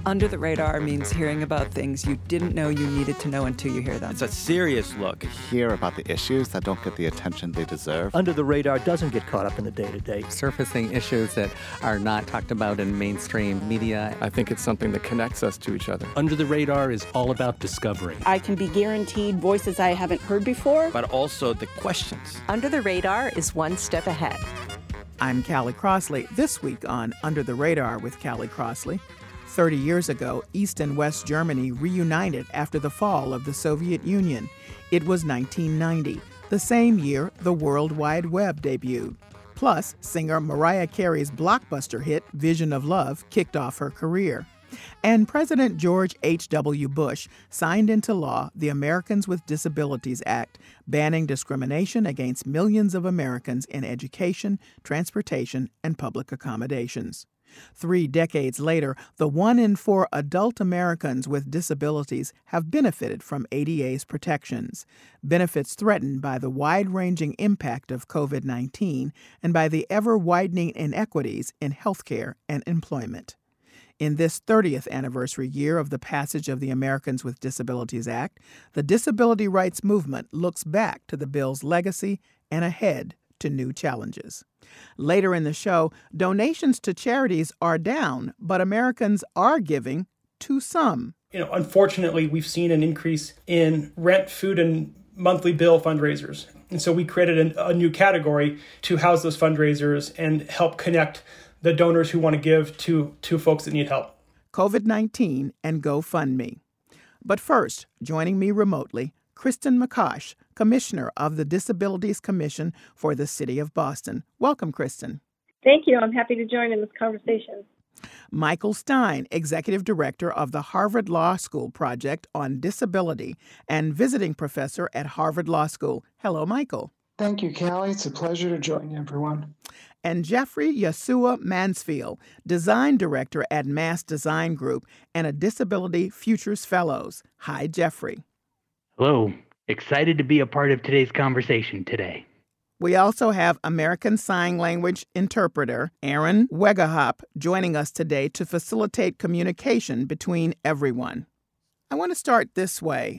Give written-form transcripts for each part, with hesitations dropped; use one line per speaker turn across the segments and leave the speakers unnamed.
Under the Radar means hearing about things you didn't know you needed to know until you hear them.
It's a serious look.
Hear about the issues that don't get the attention they deserve.
Under the Radar doesn't get caught up in the day-to-day.
Surfacing issues that are not talked about in mainstream media.
I think it's something that connects us to each other.
Under the Radar is all about discovery.
I can be guaranteed voices I haven't heard before.
But also the questions.
Under the Radar is one step ahead.
I'm Callie Crossley. This week on Under the Radar with Callie Crossley. 30 years ago, East and West Germany reunited after the fall of the Soviet Union. It was 1990, the same year the World Wide Web debuted. Plus, singer Mariah Carey's blockbuster hit, Vision of Love, kicked off her career. And President George H.W. Bush signed into law the Americans with Disabilities Act, banning discrimination against millions of Americans in education, transportation, and public accommodations. 3 decades later, the 1 in 4 adult Americans with disabilities have benefited from ADA's protections, benefits threatened by the wide-ranging impact of COVID-19 and by the ever-widening inequities in healthcare and employment. In this 30th anniversary year of the passage of the Americans with Disabilities Act, the disability rights movement looks back to the bill's legacy and ahead to new challenges. Later in the show, donations to charities are down, but Americans are giving to some.
Unfortunately, we've seen an increase in rent, food, and monthly bill fundraisers. And so we created a new category to house those fundraisers and help connect the donors who want to give to folks that need help.
COVID-19 and GoFundMe. But first, joining me remotely, Kristen McCosh, Commissioner of the Disabilities Commission for the City of Boston. Welcome, Kristen.
Thank you. I'm happy to join in this conversation.
Michael Stein, Executive Director of the Harvard Law School Project on Disability and visiting professor at Harvard Law School. Hello, Michael.
Thank you, Callie. It's a pleasure to join you, everyone.
And Jeffrey Yasua Mansfield, Design Director at Mass Design Group and a Disability Futures Fellows. Hi, Jeffrey.
Hello. Excited to be a part of today's conversation today.
We also have American Sign Language interpreter Aaron Wegahop joining us today to facilitate communication between everyone. I want to start this way.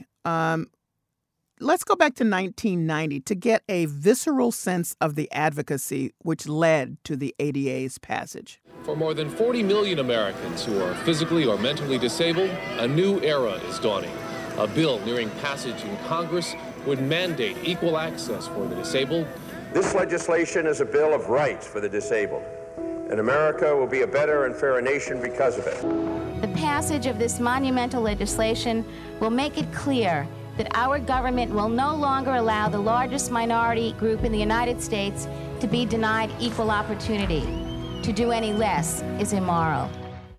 Let's go back to 1990 to get a visceral sense of the advocacy which led to the ADA's passage.
For more than 40 million Americans who are physically or mentally disabled, a new era is dawning. A bill nearing passage in Congress would mandate equal access for the disabled.
This legislation is a bill of rights for the disabled, and America will be a better and fairer nation because of it.
The passage of this monumental legislation will make it clear that our government will no longer allow the largest minority group in the United States to be denied equal opportunity. To do any less is immoral.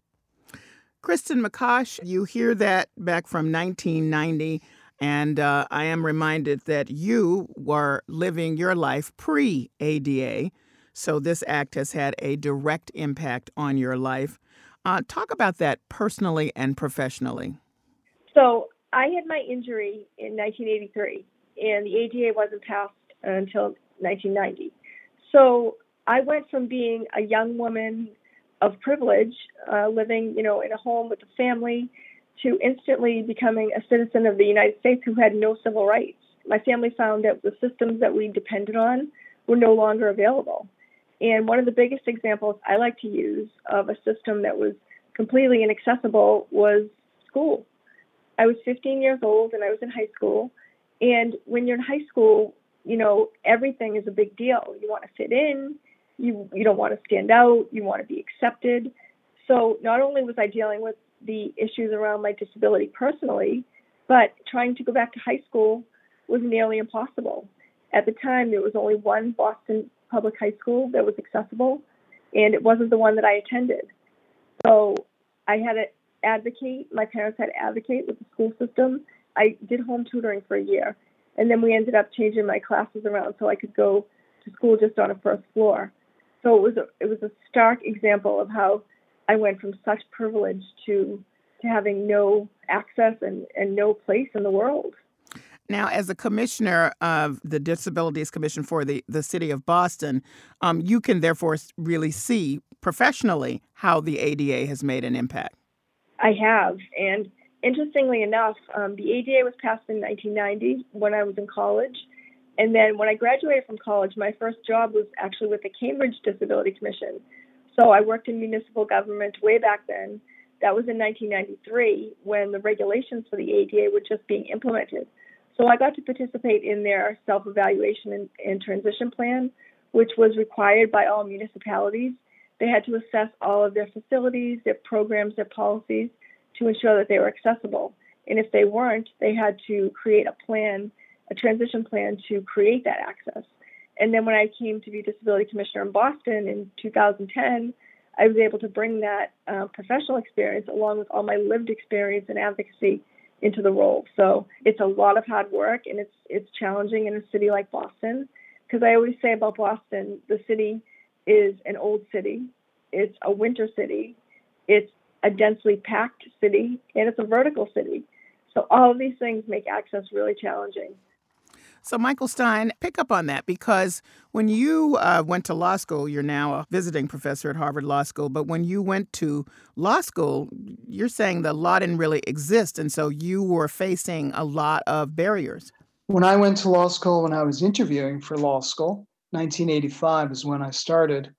Kristen McCosh, you hear that back from 1990, and I am reminded that you were living your life pre-ADA, so this act has had a direct impact on your life. Talk about that personally and professionally.
So I had my injury in 1983, and the ADA wasn't passed until 1990. So I went from being a young woman of privilege, living, in a home with a family, to instantly becoming a citizen of the United States who had no civil rights. My family found that the systems that we depended on were no longer available. And one of the biggest examples I like to use of a system that was completely inaccessible was school. I was 15 years old and I was in high school. And when you're in high school, everything is a big deal. You want to fit in. You don't want to stand out. You want to be accepted. So not only was I dealing with the issues around my disability personally, but trying to go back to high school was nearly impossible. At the time, there was only one Boston public high school that was accessible, and it wasn't the one that I attended. So I had to advocate. My parents had to advocate with the school system. I did home tutoring for a year, and then we ended up changing my classes around so I could go to school just on a first floor. So it was a stark example of how I went from such privilege to having no access and no place in the world.
Now, as a commissioner of the Disabilities Commission for the City of Boston, you can therefore really see professionally how the ADA has made an impact.
I have. And interestingly enough, the ADA was passed in 1990 when I was in college. And then when I graduated from college, my first job was actually with the Cambridge Disability Commission. So I worked in municipal government way back then. That was in 1993 when the regulations for the ADA were just being implemented. So I got to participate in their self-evaluation and transition plan, which was required by all municipalities. They had to assess all of their facilities, their programs, their policies to ensure that they were accessible. And if they weren't, they had to create a plan, a transition plan to create that access. And then when I came to be Disability Commissioner in Boston in 2010, I was able to bring that professional experience along with all my lived experience and advocacy into the role. So it's a lot of hard work, and it's challenging in a city like Boston, because I always say about Boston, the city is an old city, it's a winter city, it's a densely packed city, and it's a vertical city. So all of these things make access really challenging.
So, Michael Stein, pick up on that, because when you went to law school, you're now a visiting professor at Harvard Law School, but when you went to law school, you're saying the law didn't really exist, and so you were facing a lot of barriers.
When I went to law school, when I was interviewing for law school, 1985 is when I started.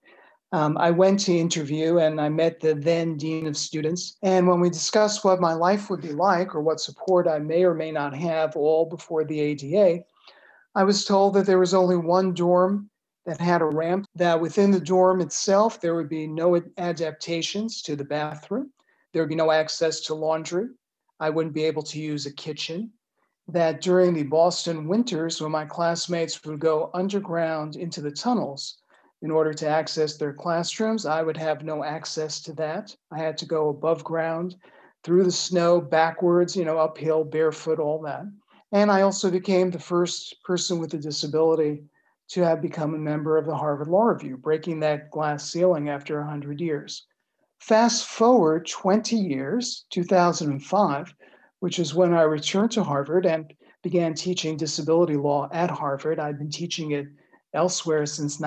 I went to interview and I met the then dean of students. And when we discussed what my life would be like or what support I may or may not have all before the ADA, I was told that there was only one dorm that had a ramp, that within the dorm itself, there would be no adaptations to the bathroom. There would be no access to laundry. I wouldn't be able to use a kitchen. That during the Boston winters, when my classmates would go underground into the tunnels in order to access their classrooms, I would have no access to that. I had to go above ground, through the snow, backwards, uphill, barefoot, all that. And I also became the first person with a disability to have become a member of the Harvard Law Review, breaking that glass ceiling after 100 years. Fast forward 20 years, 2005, which is when I returned to Harvard and began teaching disability law at Harvard. I've been teaching it elsewhere since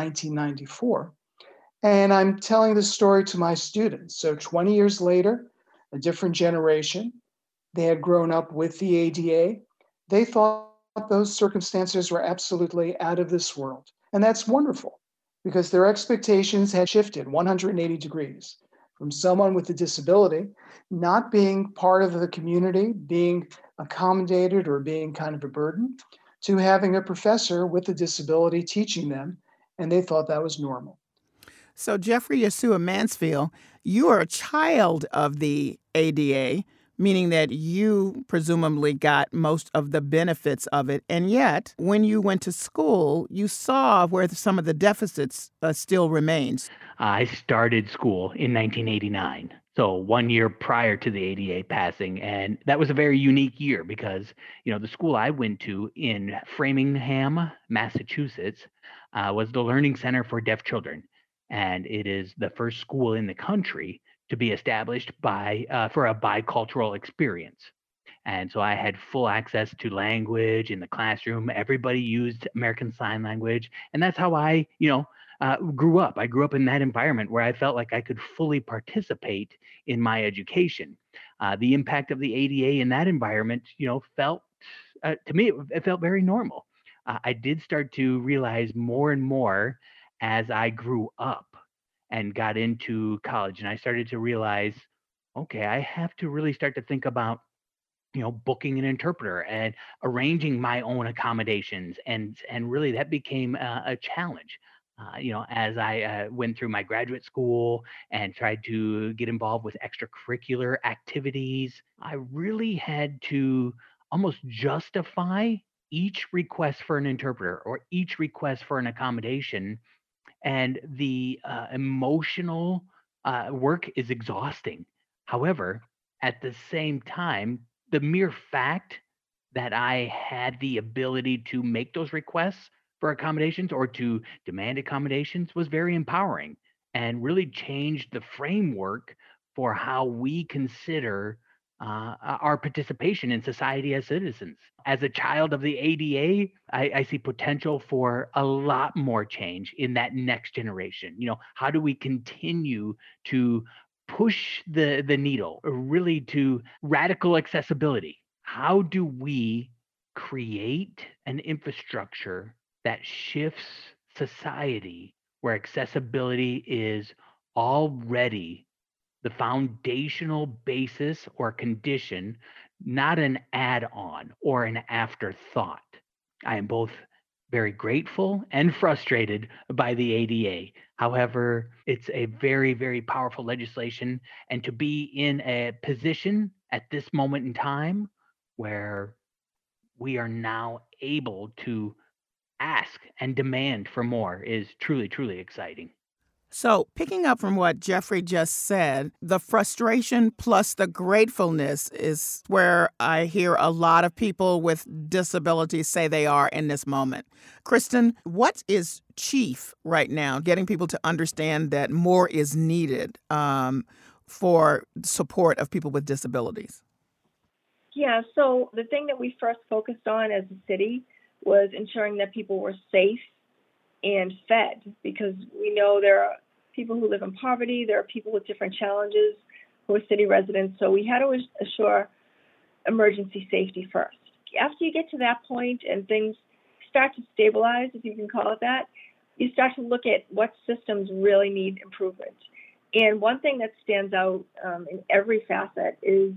1994. And I'm telling this story to my students. So 20 years later, a different generation, they had grown up with the ADA. They thought those circumstances were absolutely out of this world. And that's wonderful, because their expectations had shifted 180 degrees from someone with a disability not being part of the community, being accommodated or being kind of a burden, to having a professor with a disability teaching them, and they thought that was normal.
So, Jeffrey Yeshua Mansfield, you are a child of the ADA, meaning that you presumably got most of the benefits of it. And yet, when you went to school, you saw where some of the deficits still remains.
I started school in 1989, so 1 year prior to the ADA passing. And that was a very unique year because, the school I went to in Framingham, Massachusetts, was the Learning Center for Deaf Children. And it is the first school in the country to be established for a bicultural experience. And so I had full access to language in the classroom. Everybody used American Sign Language. And that's how I, grew up. I grew up in that environment where I felt like I could fully participate in my education. The impact of the ADA in that environment, felt, to me, it felt very normal. I did start to realize more and more as I grew up and got into college, and I started to realize, okay, I have to really start to think about, booking an interpreter and arranging my own accommodations, and really that became a challenge. As I went through my graduate school and tried to get involved with extracurricular activities, I really had to almost justify each request for an interpreter or each request for an accommodation. And the emotional work is exhausting. However, at the same time, the mere fact that I had the ability to make those requests for accommodations or to demand accommodations was very empowering and really changed the framework for how we consider our participation in society as citizens. As a child of the ADA, I see potential for a lot more change in that next generation. How do we continue to push the needle really to radical accessibility. How do we create an infrastructure that shifts society where accessibility is already the foundational basis or condition, not an add-on or an afterthought? I am both very grateful and frustrated by the ADA. However, it's a very, very powerful legislation, and to be in a position at this moment in time where we are now able to ask and demand for more is truly, truly exciting.
So, picking up from what Jeffrey just said, the frustration plus the gratefulness is where I hear a lot of people with disabilities say they are in this moment. Kristen, what is chief right now, getting people to understand that more is needed for support of people with disabilities?
Yeah, so the thing that we first focused on as a city was ensuring that people were safe and fed, because we know there are people who live in poverty, there are people with different challenges who are city residents, so we had to assure emergency safety first. After you get to that point and things start to stabilize, if you can call it that, you start to look at what systems really need improvement. And one thing that stands out in every facet is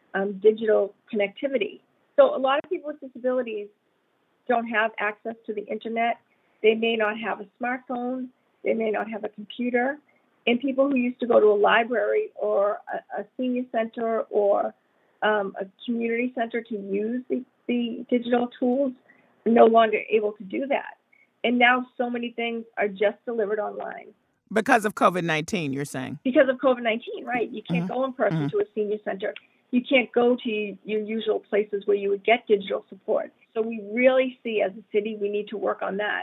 digital connectivity. So a lot of people with disabilities don't have access to the internet. They may not have a smartphone. They may not have a computer. And people who used to go to a library or a senior center or a community center to use the digital tools are no longer able to do that. And now so many things are just delivered online.
Because of COVID-19, you're saying?
Because of COVID-19, right. You can't go in person to a senior center. You can't go to your usual places where you would get digital support. So we really see as a city, we need to work on that.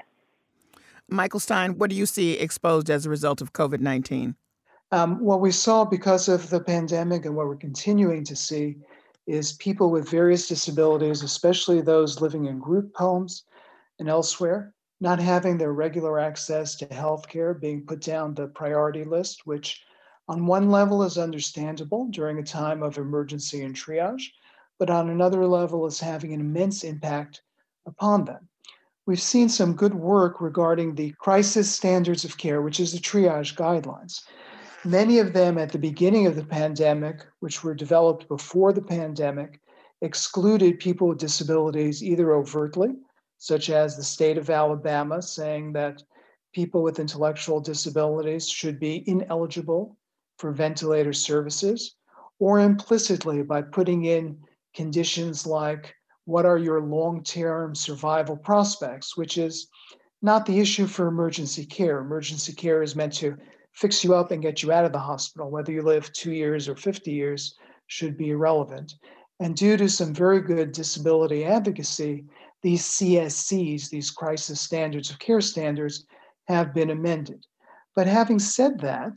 Michael Stein, what do you see exposed as a result of COVID-19?
What we saw because of the pandemic and what we're continuing to see is people with various disabilities, especially those living in group homes and elsewhere, not having their regular access to healthcare, being put down the priority list, which on one level is understandable during a time of emergency and triage, but on another level is having an immense impact upon them. We've seen some good work regarding the crisis standards of care, which is the triage guidelines. Many of them at the beginning of the pandemic, which were developed before the pandemic, excluded people with disabilities either overtly, such as the state of Alabama saying that people with intellectual disabilities should be ineligible for ventilator services, or implicitly by putting in conditions like, what are your long-term survival prospects, which is not the issue for emergency care. Emergency care is meant to fix you up and get you out of the hospital. Whether you live 2 years or 50 years should be irrelevant. And due to some very good disability advocacy, these CSCs, these crisis standards of care standards, have been amended. But having said that,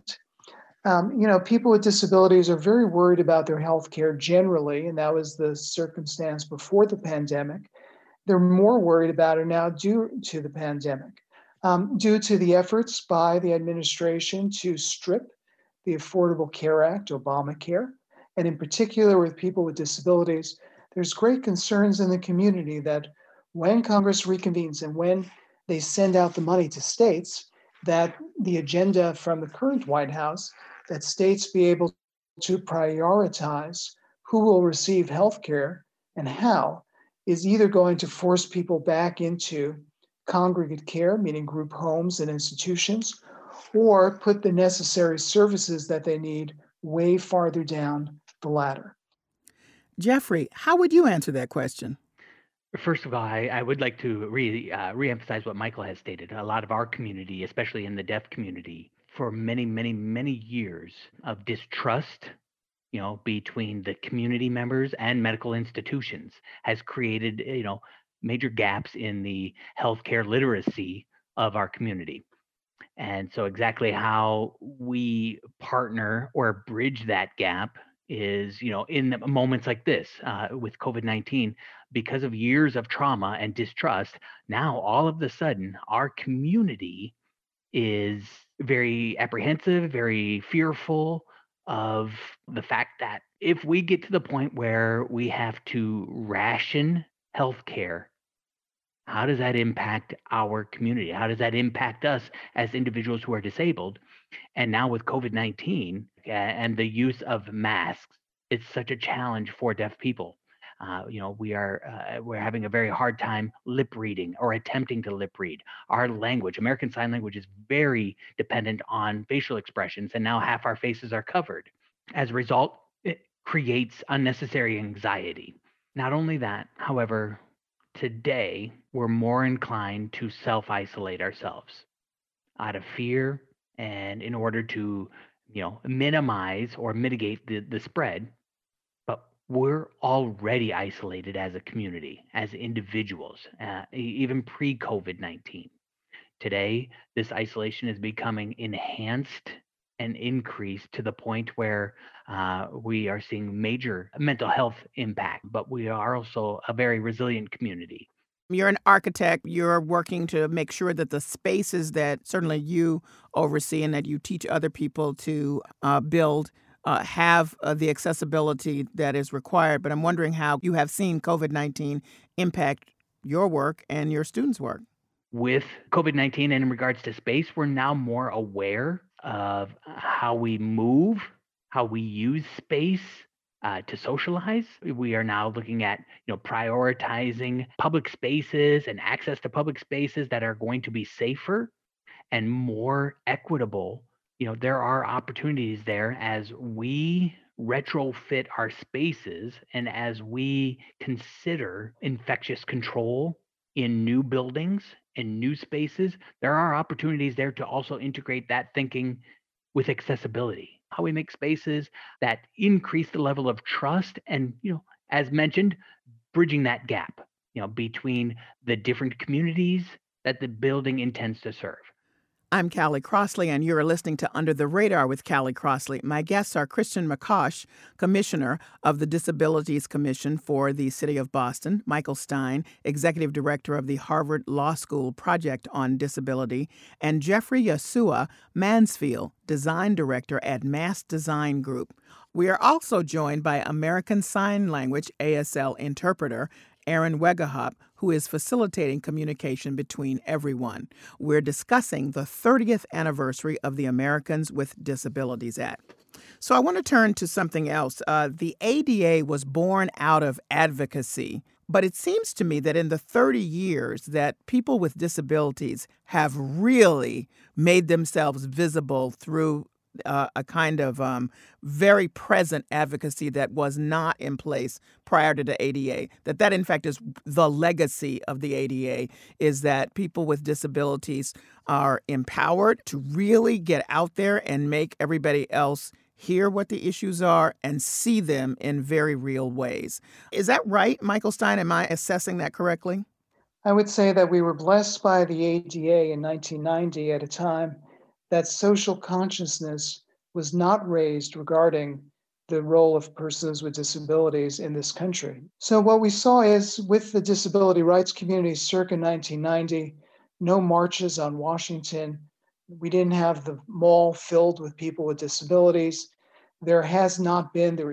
people with disabilities are very worried about their health care generally, and that was the circumstance before the pandemic. They're more worried about it now due to the pandemic, due to the efforts by the administration to strip the Affordable Care Act, Obamacare, and in particular with people with disabilities. There's great concerns in the community that when Congress reconvenes and when they send out the money to states, that the agenda from the current White House, that states be able to prioritize who will receive health care and how, is either going to force people back into congregate care, meaning group homes and institutions, or put the necessary services that they need way farther down the ladder.
Jeffrey, how would you answer that question?
First of all, I would like to reemphasize what Michael has stated. A lot of our community, especially in the deaf community, for many, many, many years of distrust, between the community members and medical institutions has created, major gaps in the healthcare literacy of our community. And so exactly how we partner or bridge that gap is, in moments like this with COVID-19, because of years of trauma and distrust, now all of a sudden our community is very apprehensive, very fearful of the fact that if we get to the point where we have to ration healthcare, how does that impact our community? How does that impact us as individuals who are disabled? And now with COVID-19 and the use of masks, it's such a challenge for deaf people. We're having a very hard time lip reading or attempting to lip read. Our language, American Sign Language, is very dependent on facial expressions, and now half our faces are covered. As a result, it creates unnecessary anxiety. Not only that, however, today we're more inclined to self-isolate ourselves out of fear and in order to, minimize or mitigate the spread. But we're already isolated as a community, as individuals, even pre-COVID-19. Today, this isolation is becoming enhanced and increased to the point where we are seeing major mental health impact, but we are also a very resilient community.
You're an architect. You're working to make sure that the spaces that certainly you oversee and that you teach other people to build have the accessibility that is required. But I'm wondering how you have seen COVID-19 impact your work and your students' work.
With COVID-19 and in regards to space, we're now more aware of how we move, how we use space to socialize. We are now looking at, prioritizing public spaces and access to public spaces that are going to be safer and more equitable. There are opportunities there as we retrofit our spaces and as we consider infectious control in new buildings and new spaces. There are opportunities there to also integrate that thinking with accessibility. How we make spaces that increase the level of trust and, as mentioned, bridging that gap, between the different communities that the building intends to serve.
I'm Callie Crossley, and you're listening to Under the Radar with Callie Crossley. My guests are Christian McCosh, Commissioner of the Disabilities Commission for the City of Boston, Michael Stein, Executive Director of the Harvard Law School Project on Disability, and Jeffrey Yasua Mansfield, Design Director at Mass Design Group. We are also joined by American Sign Language ASL interpreter Aaron Wegahop, who is facilitating communication between everyone. We're discussing the 30th anniversary of the Americans with Disabilities Act. So I want to turn to something else. The ADA was born out of advocacy, but it seems to me that in the 30 years that people with disabilities have really made themselves visible through a kind of very present advocacy that was not in place prior to the ADA, that in fact is the legacy of the ADA, is that people with disabilities are empowered to really get out there and make everybody else hear what the issues are and see them in very real ways. Is that right, Michael Stein? Am I assessing that correctly?
I would say that we were blessed by the ADA in 1990 at a time that social consciousness was not raised regarding the role of persons with disabilities in this country. So what we saw is with the disability rights community circa 1990, no marches on Washington. We didn't have the mall filled with people with disabilities. There is not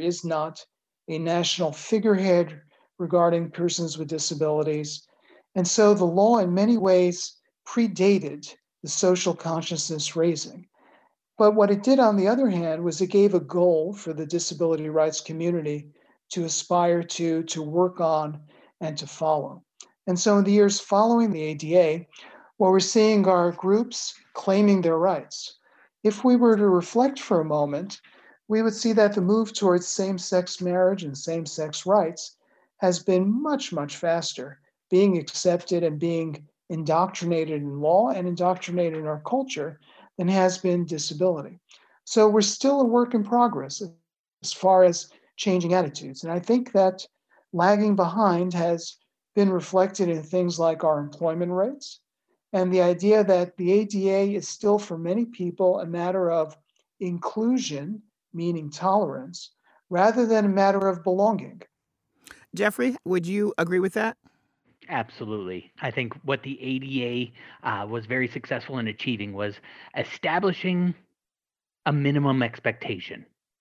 a national figurehead regarding persons with disabilities. And so the law in many ways predated the social consciousness raising. But what it did, on the other hand, was it gave a goal for the disability rights community to aspire to work on, and to follow. And so in the years following the ADA, what we're seeing are groups claiming their rights. If we were to reflect for a moment, we would see that the move towards same-sex marriage and same-sex rights has been much, much faster, being accepted and being indoctrinated in law and indoctrinated in our culture than has been disability. So we're still a work in progress as far as changing attitudes. And I think that lagging behind has been reflected in things like our employment rates and the idea that the ADA is still for many people a matter of inclusion, meaning tolerance, rather than a matter of belonging.
Jeffrey, would you agree with that?
Absolutely. I think what the ADA was very successful in achieving was establishing a minimum expectation.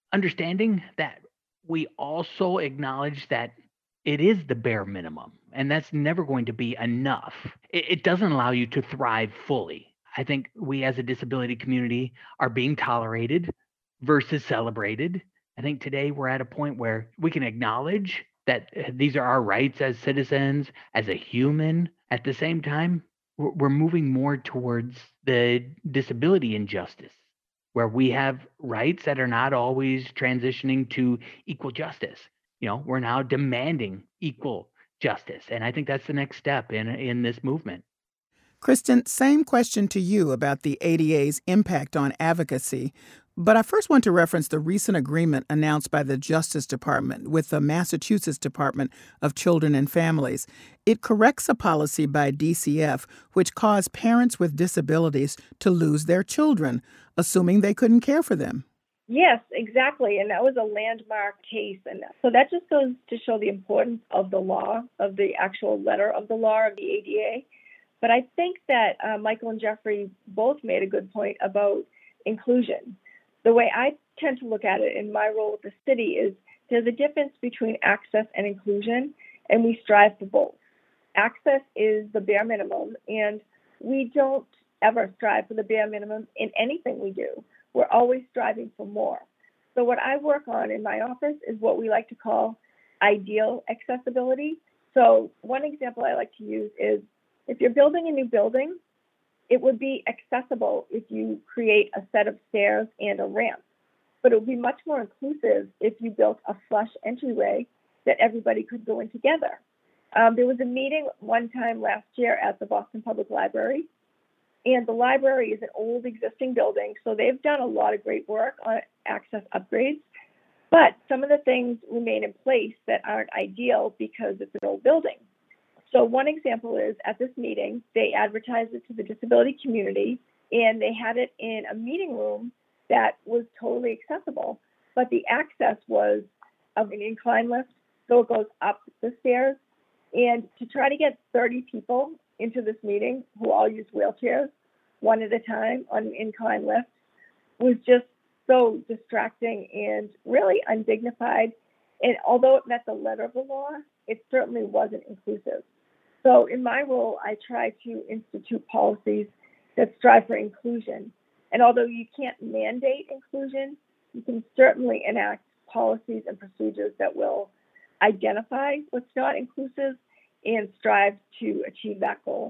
understanding that we also acknowledge that it is the bare minimum, and that's never going to be enough. It doesn't allow you to thrive fully. I think we as a disability community are being tolerated versus celebrated. I think today we're at a point where we can acknowledge that these are our rights as citizens, as a human. At the same time, we're moving more towards the disability injustice, where we have rights that are not always transitioning to equal justice. We're now demanding equal justice. And I think that's the next step in this movement.
Kristen, same question to you about the ADA's impact on advocacy. But I first want to reference the recent agreement announced by the Justice Department with the Massachusetts Department of Children and Families. It corrects a policy by DCF which caused parents with disabilities to lose their children, assuming they couldn't care for them.
Yes, exactly. And that was a landmark case. And so that just goes to show the importance of the law, of the actual letter of the law of the ADA. But I think that Michael and Jeffrey both made a good point about inclusion. The way I tend to look at it in my role with the city is there's a difference between access and inclusion, and we strive for both. Access is the bare minimum, and we don't ever strive for the bare minimum in anything we do. We're always striving for more. So what I work on in my office is what we like to call ideal accessibility. So one example I like to use is if you're building a new building, it would be accessible if you create a set of stairs and a ramp. But it would be much more inclusive if you built a flush entryway that everybody could go in together. There was a meeting one time last year at the Boston Public Library, and the library is an old existing building, so they've done a lot of great work on access upgrades. But some of the things remain in place that aren't ideal because it's an old building. So one example is at this meeting, they advertised it to the disability community, and they had it in a meeting room that was totally accessible. But the access was of an incline lift, so it goes up the stairs. And to try to get 30 people into this meeting who all use wheelchairs, one at a time on an incline lift, was just so distracting and really undignified. And although it met the letter of the law, it certainly wasn't inclusive. So in my role, I try to institute policies that strive for inclusion. And although you can't mandate inclusion, you can certainly enact policies and procedures that will identify what's not inclusive and strive to achieve that goal.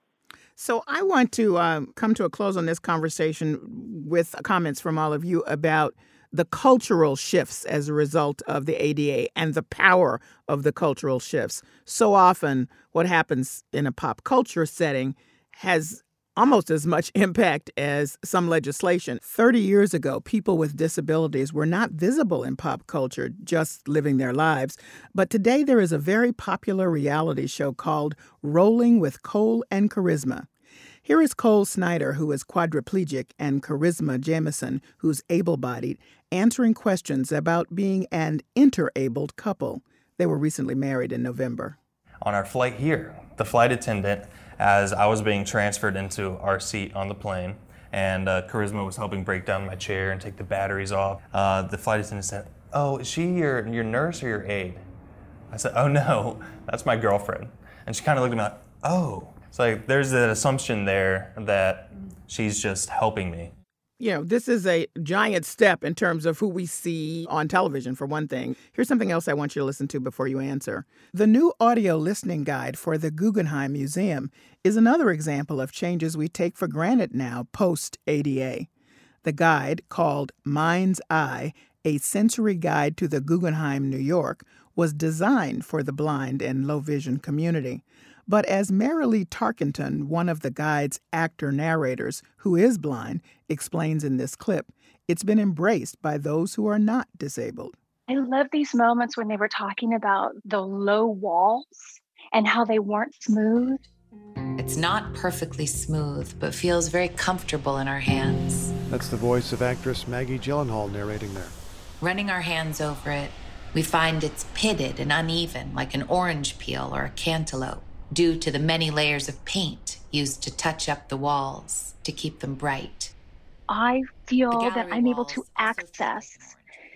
So I want to come to a close on this conversation with comments from all of you about the cultural shifts as a result of the ADA and the power of the cultural shifts. So often what happens in a pop culture setting has almost as much impact as some legislation. 30 years ago, people with disabilities were not visible in pop culture, just living their lives. But today there is a very popular reality show called Rolling with Cole and Charisma. Here is Cole Snyder, who is quadriplegic, and Charisma Jamison, who's able-bodied, answering questions about being an interabled couple. They were recently married in November.
On our flight here, the flight attendant, as I was being transferred into our seat on the plane, and Charisma was helping break down my chair and take the batteries off, the flight attendant said, "Oh, is she your nurse or your aide?" I said, "Oh no, that's my girlfriend." And she kind of looked at me like, "Oh." It's like there's an assumption there that she's just helping me.
You know, this is a giant step in terms of who we see on television, for one thing. Here's something else I want you to listen to before you answer. The new audio listening guide for the Guggenheim Museum is another example of changes we take for granted now post-ADA. The guide, called Mind's Eye, a sensory guide to the Guggenheim, New York, was designed for the blind and low-vision community. But as Marilee Tarkenton, one of the guide's actor-narrators, who is blind, explains in this clip, it's been embraced by those who are not disabled.
I love these moments when they were talking about the low walls and how they weren't smooth.
It's not perfectly smooth, but feels very comfortable in our hands.
That's the voice of actress Maggie Gyllenhaal narrating there.
Running our hands over it, we find it's pitted and uneven, like an orange peel or a cantaloupe, due to the many layers of paint used to touch up the walls to keep them bright.
I feel that I'm able to access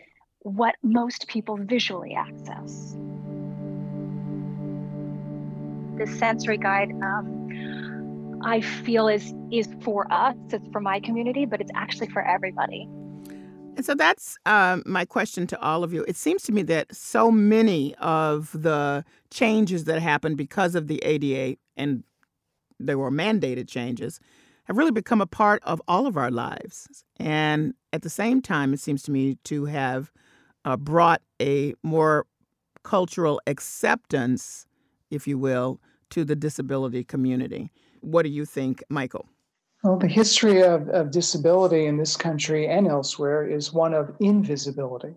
what most people visually access. The sensory guide, I feel is for us, it's for my community, but it's actually for everybody.
And so that's my question to all of you. It seems to me that so many of the changes that happened because of the ADA, and they were mandated changes, have really become a part of all of our lives. And at the same time, it seems to me to have brought a more cultural acceptance, if you will, to the disability community. What do you think, Michael?
Well, the history of disability in this country and elsewhere is one of invisibility.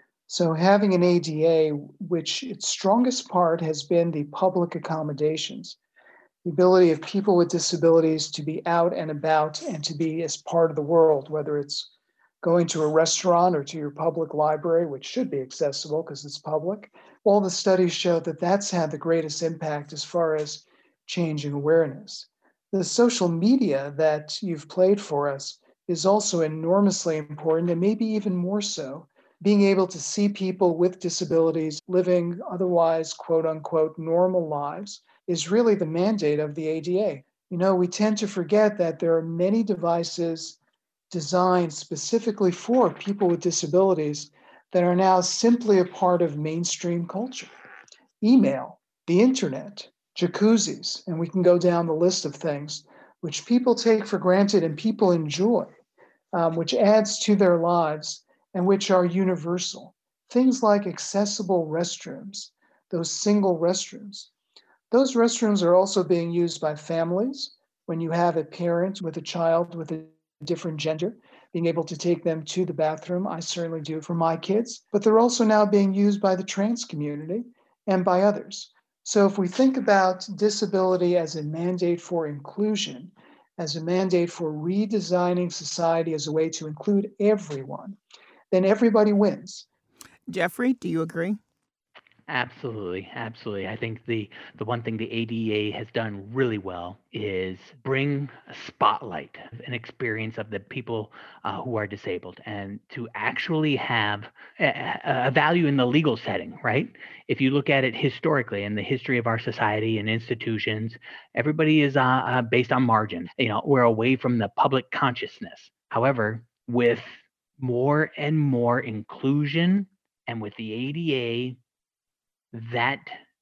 So having an ADA, which its strongest part has been the public accommodations, the ability of people with disabilities to be out and about and to be as part of the world, whether it's going to a restaurant or to your public library, which should be accessible because it's public. All the studies show that that's had the greatest impact as far as changing awareness. The social media that you've played for us is also enormously important, and maybe even more so. Being able to see people with disabilities living otherwise, quote unquote, normal lives is really the mandate of the ADA. You know, we tend to forget that there are many devices designed specifically for people with disabilities that are now simply a part of mainstream culture. Email, the internet, jacuzzis, and we can go down the list of things which people take for granted and people enjoy, which adds to their lives and which are universal. Things like accessible restrooms, those single restrooms. Those restrooms are also being used by families when you have a parent with a child with a different gender, being able to take them to the bathroom. I certainly do for my kids, but they're also now being used by the trans community and by others. So if we think about disability as a mandate for inclusion, as a mandate for redesigning society as a way to include everyone, then everybody wins.
Jeffrey, do you agree?
Absolutely. Absolutely. I think the one thing the ADA has done really well is bring a spotlight, an experience of the people who are disabled, and to actually have a value in the legal setting, right? If you look at it historically in the history of our society and institutions, everybody is based on margin. You know, we're away from the public consciousness. However, with more and more inclusion and with the ADA, that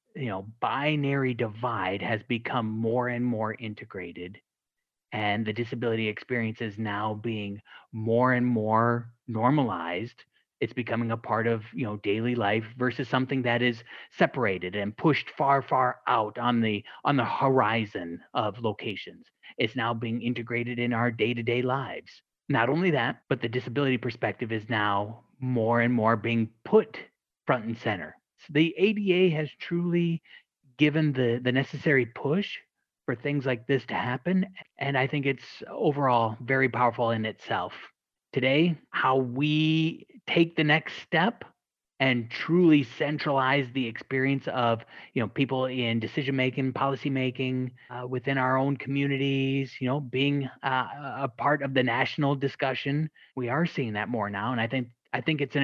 binary divide has become more and more integrated, and the disability experience is now being more and more normalized. It's becoming a part of daily life versus something that is separated and pushed far out on the horizon of locations. It's now being integrated in our day-to-day lives. Not only that, but the disability perspective is now more and more being put front and center. So the ADA has truly given the necessary push for things like this to happen. And I think it's overall very powerful in itself. Today, how we take the next step and truly centralize the experience of people in decision making, policy making within our own communities, being a part of the national discussion. We are seeing that more now, and I think it's an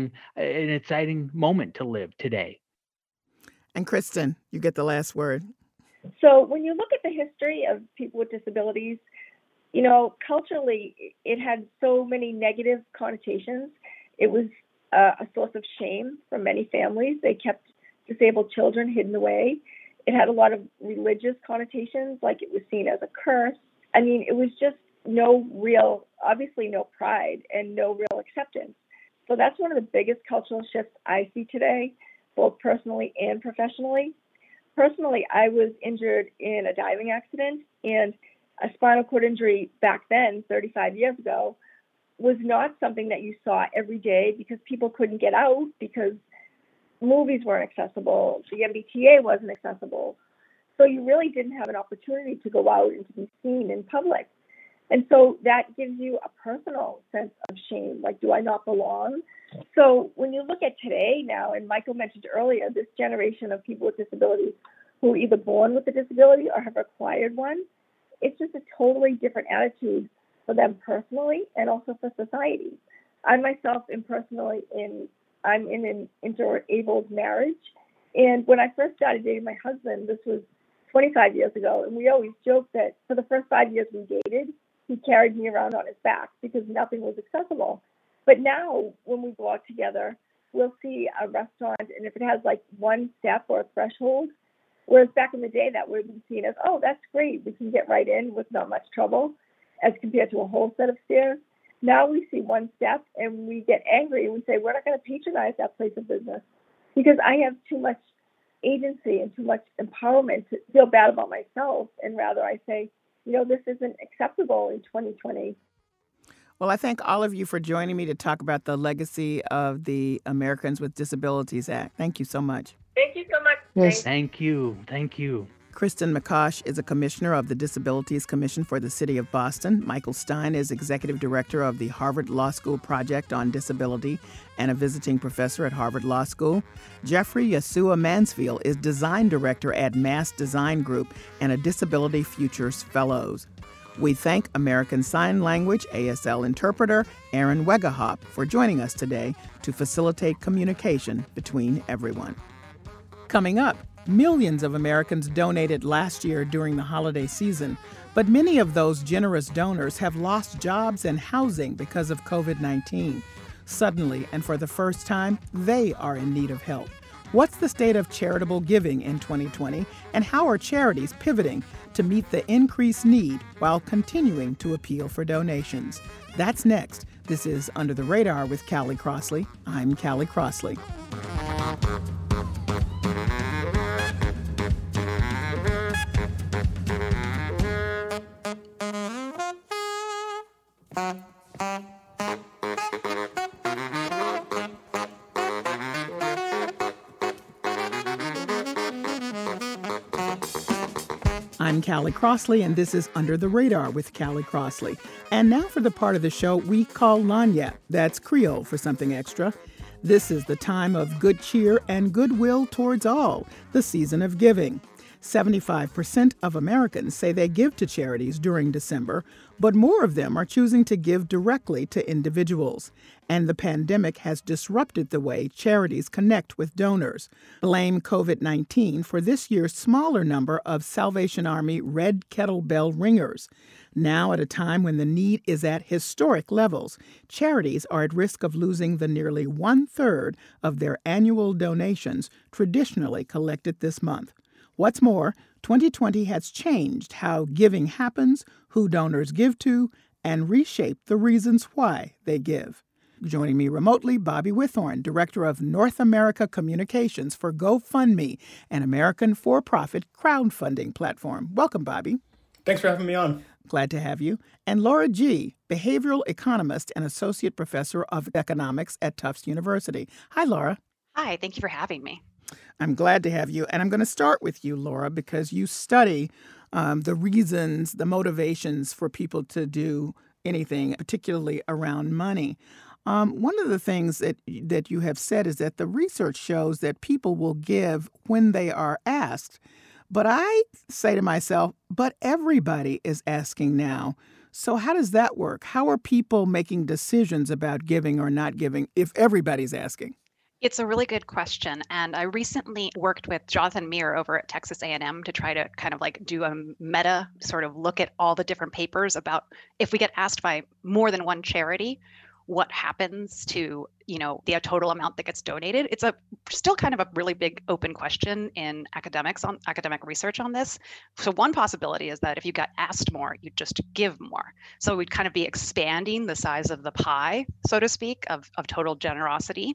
exciting moment to live today.
And Kristen, you get the last word.
So when you look at the history of people with disabilities, culturally, it had so many negative connotations. It was a source of shame for many families. They kept disabled children hidden away. It had a lot of religious connotations, like it was seen as a curse. I mean, it was just obviously no pride and no real acceptance. So that's one of the biggest cultural shifts I see today, both personally and professionally. Personally, I was injured in a diving accident, and a spinal cord injury back then, 35 years ago, was not something that you saw every day because people couldn't get out because movies weren't accessible, the MBTA wasn't accessible. So you really didn't have an opportunity to go out and to be seen in public. And so that gives you a personal sense of shame, like, do I not belong? So when you look at today now, and Michael mentioned earlier, this generation of people with disabilities who are either born with a disability or have acquired one, it's just a totally different attitude for them personally and also for society. I myself am personally in I'm in an interabled marriage. And when I first started dating my husband, this was 25 years ago, and we always joked that for the first 5 years we dated, he carried me around on his back because nothing was accessible. But now when we go out together, we'll see a restaurant, and if it has like one step or a threshold, whereas back in the day that would have been seen as, oh, that's great, we can get right in with not much trouble, as compared to a whole set of stairs. Now we see one step and we get angry and we say, we're not going to patronize that place of business because I have too much agency and too much empowerment to feel bad about myself. And rather I say, this isn't acceptable in 2020.
Well, I thank all of you for joining me to talk about the legacy of the Americans with Disabilities Act. Thank you so much.
Thank you so much.
Yes.
Thank you. Thank you.
Kristen McCosh is a commissioner of the Disabilities Commission for the City of Boston. Michael Stein is executive director of the Harvard Law School Project on Disability and a visiting professor at Harvard Law School. Jeffrey Yasua Mansfield is design director at Mass Design Group and a Disability Futures Fellows. We thank American Sign Language ASL interpreter Aaron Wegahop for joining us today to facilitate communication between everyone. Coming up, millions of Americans donated last year during the holiday season, but many of those generous donors have lost jobs and housing because of COVID-19. Suddenly, and for the first time, they are in need of help. What's the state of charitable giving in 2020, and how are charities pivoting to meet the increased need while continuing to appeal for donations? That's next. This is Under the Radar with Callie Crossley. I'm Callie Crossley. I'm Callie Crossley, and this is Under the Radar with Callie Crossley. And now for the part of the show we call Lagniappe. That's Creole for something extra. This is the time of good cheer and goodwill towards all, the season of giving. 75% of Americans say they give to charities during December, but more of them are choosing to give directly to individuals. And the pandemic has disrupted the way charities connect with donors. Blame COVID-19 for this year's smaller number of Salvation Army Red Kettlebell Ringers. Now, at a time when the need is at historic levels, charities are at risk of losing the nearly 1/3 of their annual donations traditionally collected this month. What's more, 2020 has changed how giving happens, who donors give to, and reshaped the reasons why they give. Joining me remotely, Bobby Withorn, Director of North America Communications for GoFundMe, an American for-profit crowdfunding platform. Welcome, Bobby.
Thanks for having me on.
Glad to have you. And Laura G., behavioral economist and associate professor of economics at Tufts University. Hi, Laura.
Hi, thank you for having me.
I'm glad to have you. And I'm going to start with you, Laura, because you study the reasons, the motivations for people to do anything, particularly around money. One of the things that you have said is that the research shows that people will give when they are asked. But I say to myself, but everybody is asking now. So how does that work? How are people making decisions about giving or not giving if everybody's asking?
It's a really good question. And I recently worked with Jonathan Meir over at Texas A&M to try to kind of like do a meta sort of look at all the different papers about if we get asked by more than one charity, what happens to, the total amount that gets donated. It's still kind of a really big open question in academic research on this. So one possibility is that if you got asked more, you'd just give more. So we'd kind of be expanding the size of the pie, so to speak, of total generosity.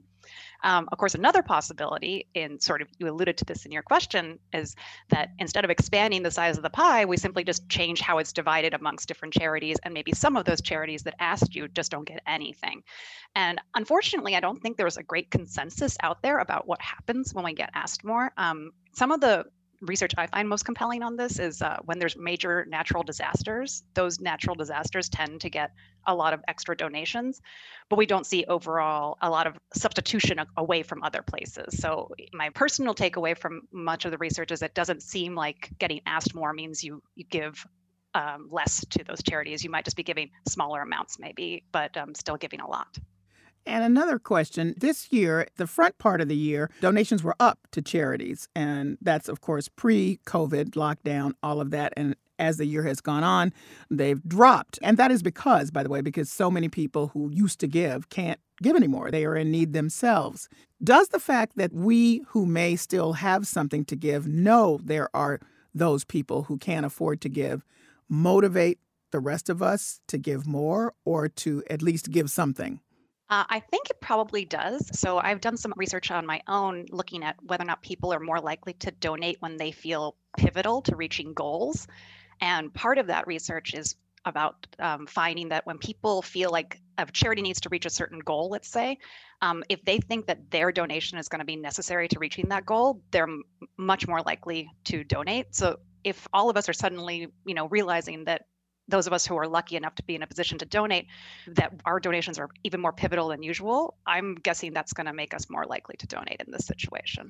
Of course, another possibility, in sort of, you alluded to this in your question, is that instead of expanding the size of the pie, we simply just change how it's divided amongst different charities, and maybe some of those charities that asked you just don't get anything. And unfortunately, I don't think there's a great consensus out there about what happens when we get asked more. Some of the research I find most compelling on this is when there's major natural disasters. Those natural disasters tend to get a lot of extra donations, but we don't see overall a lot of substitution away from other places. So my personal takeaway from much of the research is it doesn't seem like getting asked more means you give less to those charities. You might just be giving smaller amounts maybe, but still giving a lot.
And another question, this year, the front part of the year, donations were up to charities. And that's, of course, pre-COVID, lockdown, all of that. And as the year has gone on, they've dropped. And that is because, by the way, because so many people who used to give can't give anymore. They are in need themselves. Does the fact that we who may still have something to give know there are those people who can't afford to give motivate the rest of us to give more or to at least give something?
I think it probably does. So I've done some research on my own looking at whether or not people are more likely to donate when they feel pivotal to reaching goals. And part of that research is about finding that when people feel like a charity needs to reach a certain goal, let's say, if they think that their donation is going to be necessary to reaching that goal, they're much more likely to donate. So if all of us are suddenly, realizing that those of us who are lucky enough to be in a position to donate, that our donations are even more pivotal than usual, I'm guessing that's going to make us more likely to donate in this situation.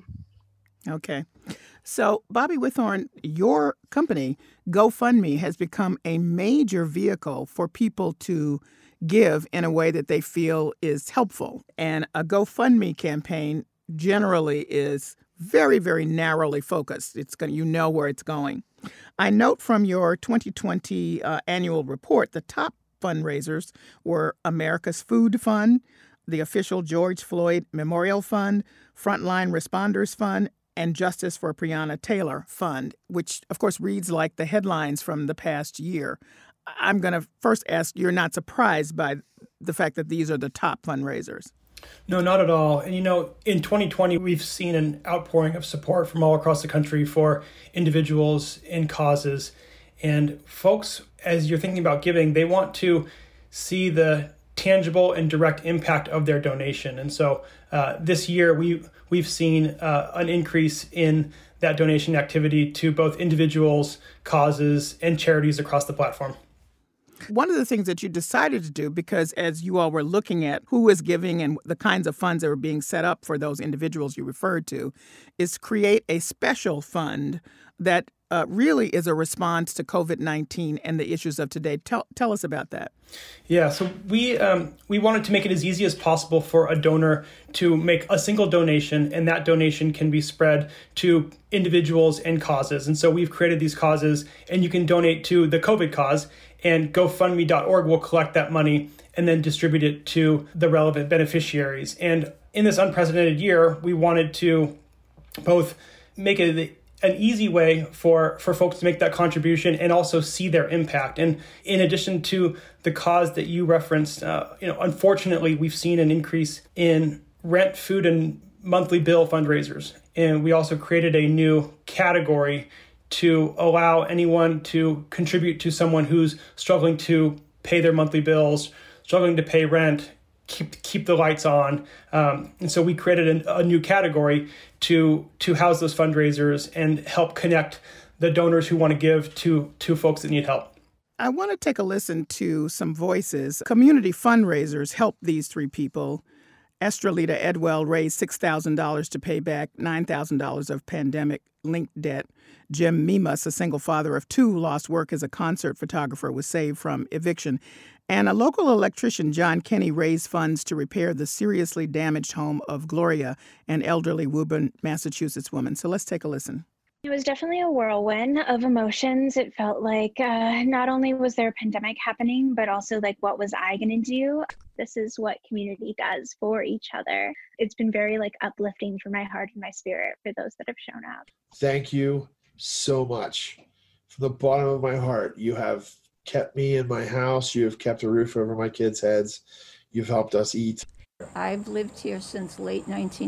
Okay. So, Bobby Whitthorne, your company, GoFundMe, has become a major vehicle for people to give in a way that they feel is helpful. And a GoFundMe campaign generally is very, very narrowly focused. You know where it's going. I note from your 2020 annual report, the top fundraisers were America's Food Fund, the official George Floyd Memorial Fund, Frontline Responders Fund, and Justice for Breonna Taylor Fund, which, of course, reads like the headlines from the past year. I'm going to first ask, you're not surprised by the fact that these are the top fundraisers?
No, not at all. And, in 2020, we've seen an outpouring of support from all across the country for individuals and causes. And folks, as you're thinking about giving, they want to see the tangible and direct impact of their donation. And so this year, we've seen an increase in that donation activity to both individuals, causes, and charities across the platform.
One of the things that you decided to do, because as you all were looking at who was giving and the kinds of funds that were being set up for those individuals you referred to, is create a special fund that really is a response to COVID-19 and the issues of today. Tell us about that.
Yeah, so we wanted to make it as easy as possible for a donor to make a single donation, and that donation can be spread to individuals and causes. And so we've created these causes, and you can donate to the COVID cause, and GoFundMe.org will collect that money and then distribute it to the relevant beneficiaries. And in this unprecedented year, we wanted to both make it an easy way for folks to make that contribution and also see their impact. And in addition to the cause that you referenced, unfortunately, we've seen an increase in rent, food, and monthly bill fundraisers. And we also created a new category to allow anyone to contribute to someone who's struggling to pay their monthly bills, struggling to pay rent, keep the lights on. And so we created a new category to house those fundraisers and help connect the donors who want to give to folks that need help.
I want to take a listen to some voices. Community fundraisers helped these three people. Estrelita Edwell raised $6,000 to pay back $9,000 of pandemic-linked debt. Jim Mimas, a single father of two, lost work as a concert photographer, was saved from eviction. And a local electrician, John Kenny, raised funds to repair the seriously damaged home of Gloria, an elderly Woburn, Massachusetts woman. So let's take a listen.
It was definitely a whirlwind of emotions. It felt like not only was there a pandemic happening, but also like, what was I going to do? This is what community does for each other. It's been very uplifting for my heart and my spirit for those that have shown up.
Thank you so much. From the bottom of my heart, you have kept me in my house. You have kept a roof over my kids' heads. You've helped us eat.
I've lived here since late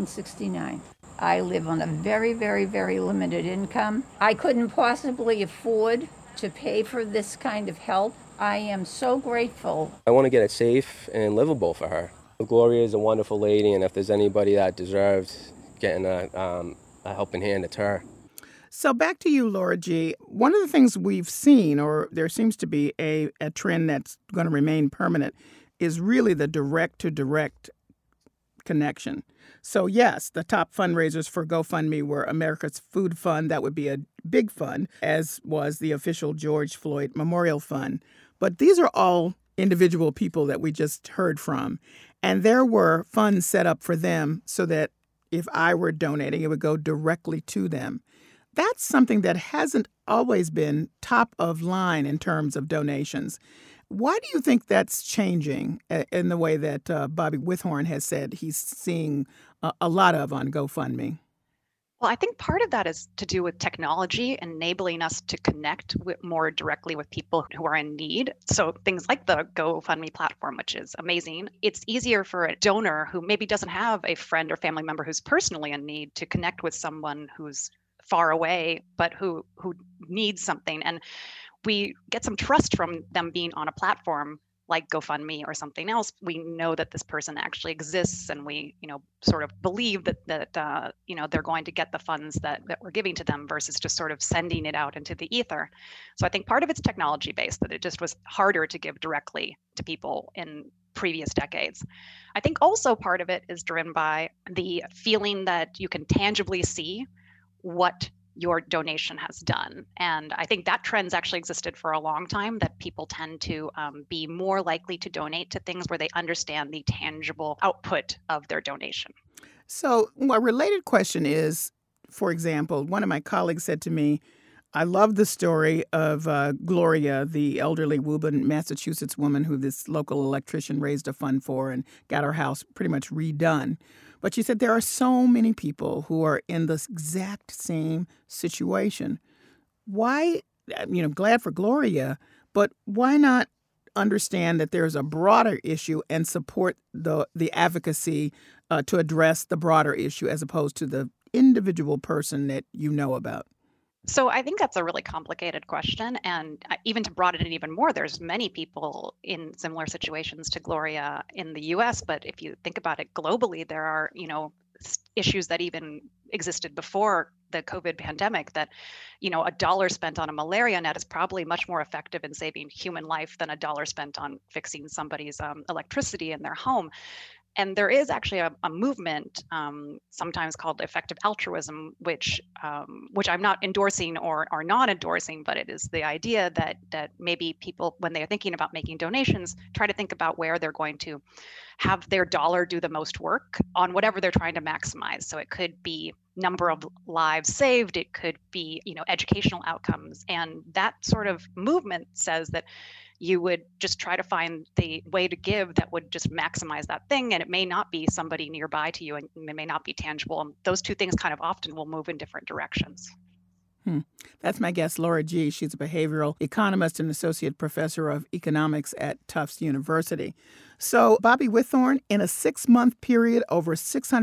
1969. I live on a very, very, very limited income. I couldn't possibly afford to pay for this kind of help. I am so grateful.
I want to get it safe and livable for her. Gloria is a wonderful lady, and if there's anybody that deserves getting a helping hand, it's her.
So back to you, Laura G. One of the things we've seen, or there seems to be a trend that's going to remain permanent, is really the direct-to-direct connection. So yes, the top fundraisers for GoFundMe were America's Food Fund. That would be a big fund, as was the official George Floyd Memorial Fund. But these are all individual people that we just heard from. And there were funds set up for them so that if I were donating, it would go directly to them. That's something that hasn't always been top of line in terms of donations. Why do you think that's changing in the way that Bobby Withorn has said he's seeing a lot of on GoFundMe?
Well, I think part of that is to do with technology enabling us to connect more directly with people who are in need. So things like the GoFundMe platform, which is amazing. It's easier for a donor who maybe doesn't have a friend or family member who's personally in need to connect with someone who's far away, but who needs something. And we get some trust from them being on a platform like GoFundMe or something else. We know that this person actually exists, and we, sort of believe that they're going to get the funds that we're giving to them versus just sort of sending it out into the ether. So I think part of it's technology based, that it just was harder to give directly to people in previous decades. I think also part of it is driven by the feeling that you can tangibly see what your donation has done. And I think that trend's actually existed for a long time, that people tend to be more likely to donate to things where they understand the tangible output of their donation.
So a related question is, for example, one of my colleagues said to me, I love the story of Gloria, the elderly Woburn, Massachusetts woman who this local electrician raised a fund for and got her house pretty much redone. But she said there are so many people who are in this exact same situation. Why, glad for Gloria, but why not understand that there's a broader issue and support the advocacy to address the broader issue as opposed to the individual person that you know about?
So I think that's a really complicated question. And even to broaden it even more, there's many people in similar situations to Gloria in the US. But if you think about it globally, there are, issues that even existed before the COVID pandemic, that, a dollar spent on a malaria net is probably much more effective in saving human life than a dollar spent on fixing somebody's electricity in their home. And there is actually a movement, sometimes called effective altruism, which I'm not endorsing or not endorsing, but it is the idea that maybe people, when they are thinking about making donations, try to think about where they're going to have their dollar do the most work on whatever they're trying to maximize. So it could be number of lives saved, it could be, educational outcomes. And that sort of movement says that you would just try to find the way to give that would just maximize that thing. And it may not be somebody nearby to you, and it may not be tangible. And those two things kind of often will move in different directions.
That's my guest, Laura Gee. She's a behavioral economist and associate professor of economics at Tufts University. So, Bobby Withorn, in a 6-month period, over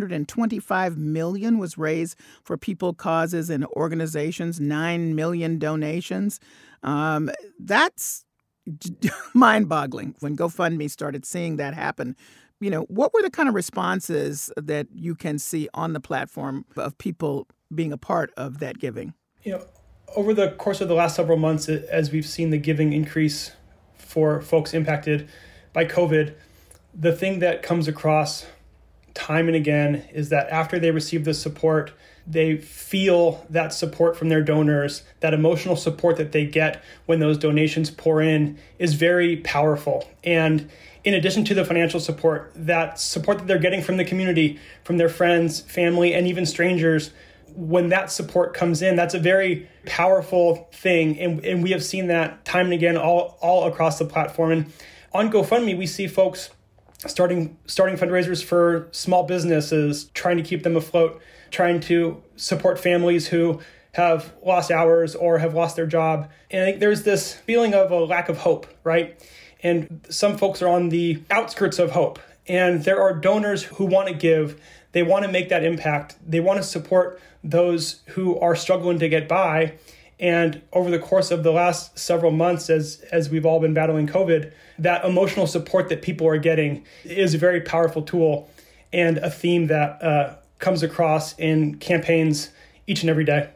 $625 million was raised for people, causes, and organizations, 9 million donations. That's mind-boggling. When GoFundMe started seeing that happen, what were the kind of responses that you can see on the platform of people being a part of that giving?
Over the course of the last several months, as we've seen the giving increase for folks impacted by COVID, the thing that comes across time and again is that after they receive the support, they feel that support from their donors, that emotional support that they get when those donations pour in is very powerful. And in addition to the financial support that they're getting from the community, from their friends, family, and even strangers, when that support comes in, that's a very powerful thing. And we have seen that time and again all across the platform. And on GoFundMe, we see folks starting fundraisers for small businesses, trying to keep them afloat, trying to support families who have lost hours or have lost their job. And I think there's this feeling of a lack of hope, right? And some folks are on the outskirts of hope. And there are donors who want to give. They want to make that impact. They want to support those who are struggling to get by. And over the course of the last several months, as we've all been battling COVID, that emotional support that people are getting is a very powerful tool and a theme that comes across in campaigns each and every day.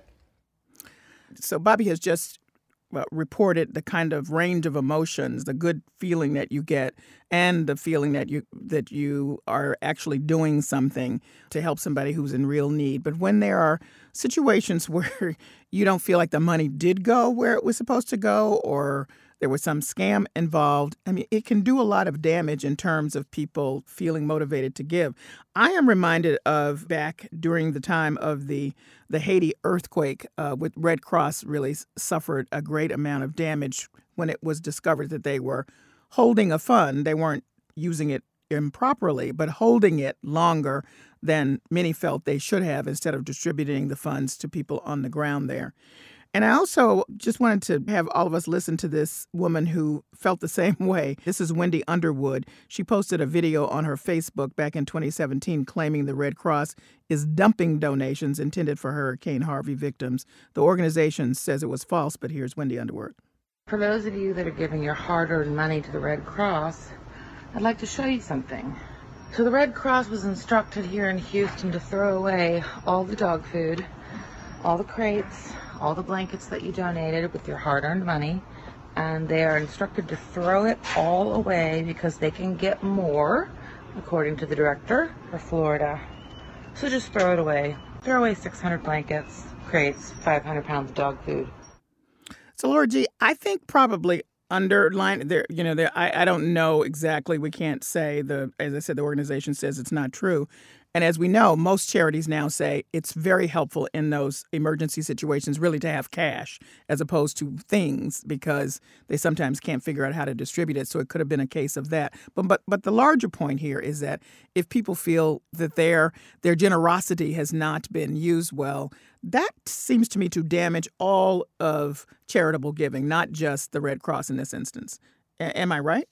So Bobby has just reported the kind of range of emotions, the good feeling that you get and the feeling that you are actually doing something to help somebody who's in real need. But when there are situations where you don't feel like the money did go where it was supposed to go, or There was some scam involved. I mean, it can do a lot of damage in terms of people feeling motivated to give. I am reminded of back during the time of the Haiti earthquake, with Red Cross really suffered a great amount of damage when it was discovered that they were holding a fund. They weren't using it improperly, but holding it longer than many felt they should have instead of distributing the funds to people on the ground there. And I also just wanted to have all of us listen to this woman who felt the same way. This is Wendy Underwood. She posted a video on her Facebook back in 2017 claiming the Red Cross is dumping donations intended for Hurricane Harvey victims. The organization says it was false, but here's Wendy Underwood.
For those of you that are giving your hard-earned money to the Red Cross, I'd like to show you something. So the Red Cross was instructed here in Houston to throw away all the dog food, all the crates, all the blankets that you donated with your hard-earned money, and they are instructed to throw it all away because they can get more, according to the director for Florida. So just throw it away. Throw away 600 blankets, crates, 500 pounds of dog food.
So, Laura G., I think probably underline there, I don't know exactly. We can't say as I said, the organization says it's not true. And as we know, most charities now say it's very helpful in those emergency situations really to have cash as opposed to things because they sometimes can't figure out how to distribute it. So it could have been a case of that. But the larger point here is that if people feel that their generosity has not been used well, that seems to me to damage all of charitable giving, not just the Red Cross in this instance. Am I right?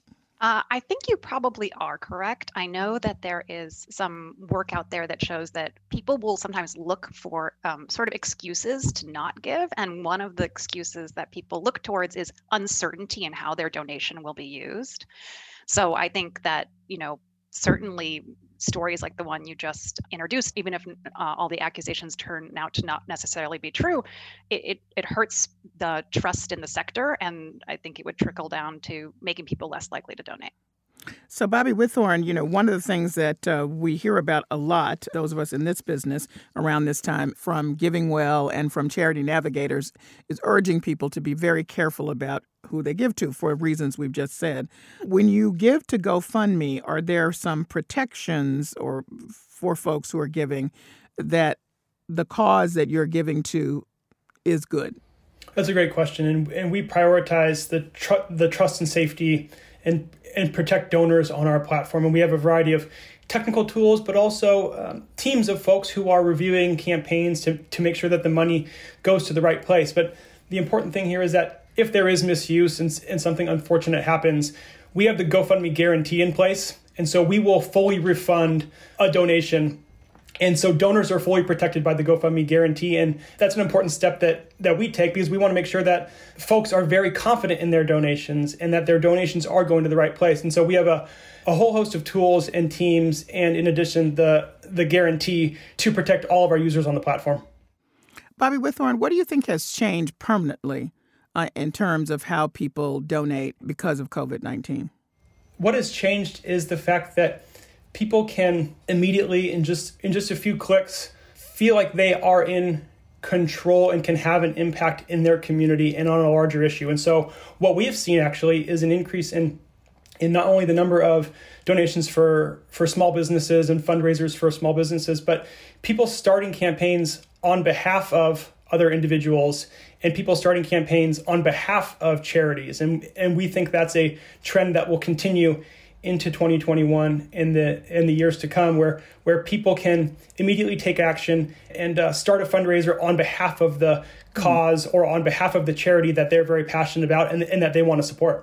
I think you probably are correct. I know that there is some work out there that shows that people will sometimes look for sort of excuses to not give. And one of the excuses that people look towards is uncertainty in how their donation will be used. So I think that, certainly stories like the one you just introduced, even if all the accusations turn out to not necessarily be true, it hurts the trust in the sector. And I think it would trickle down to making people less likely to donate.
So, Bobby Whitthorne, one of the things that we hear about a lot, those of us in this business around this time, from Giving Well and from Charity Navigators, is urging people to be very careful about who they give to for reasons we've just said. When you give to GoFundMe, are there some protections or for folks who are giving that the cause that you're giving to is good?
That's a great question. And we prioritize the trust and safety and protect donors on our platform. And we have a variety of technical tools, but also teams of folks who are reviewing campaigns to make sure that the money goes to the right place. But the important thing here is that if there is misuse and something unfortunate happens, we have the GoFundMe guarantee in place. And so we will fully refund a donation. And so donors are fully protected by the GoFundMe guarantee. And that's an important step that we take because we want to make sure that folks are very confident in their donations and that their donations are going to the right place. And so we have a whole host of tools and teams, and in addition, the guarantee to protect all of our users on the platform.
Bobby Whitthorne, what do you think has changed permanently in terms of how people donate because of COVID-19?
What has changed is the fact that people can immediately, in just a few clicks, feel like they are in control and can have an impact in their community and on a larger issue. And so what we have seen actually is an increase in not only the number of donations for small businesses and fundraisers for small businesses, but people starting campaigns on behalf of other individuals and people starting campaigns on behalf of charities. And we think that's a trend that will continue into 2021 and the years to come, where people can immediately take action and start a fundraiser on behalf of the cause or on behalf of the charity that they're very passionate about and that they want to support.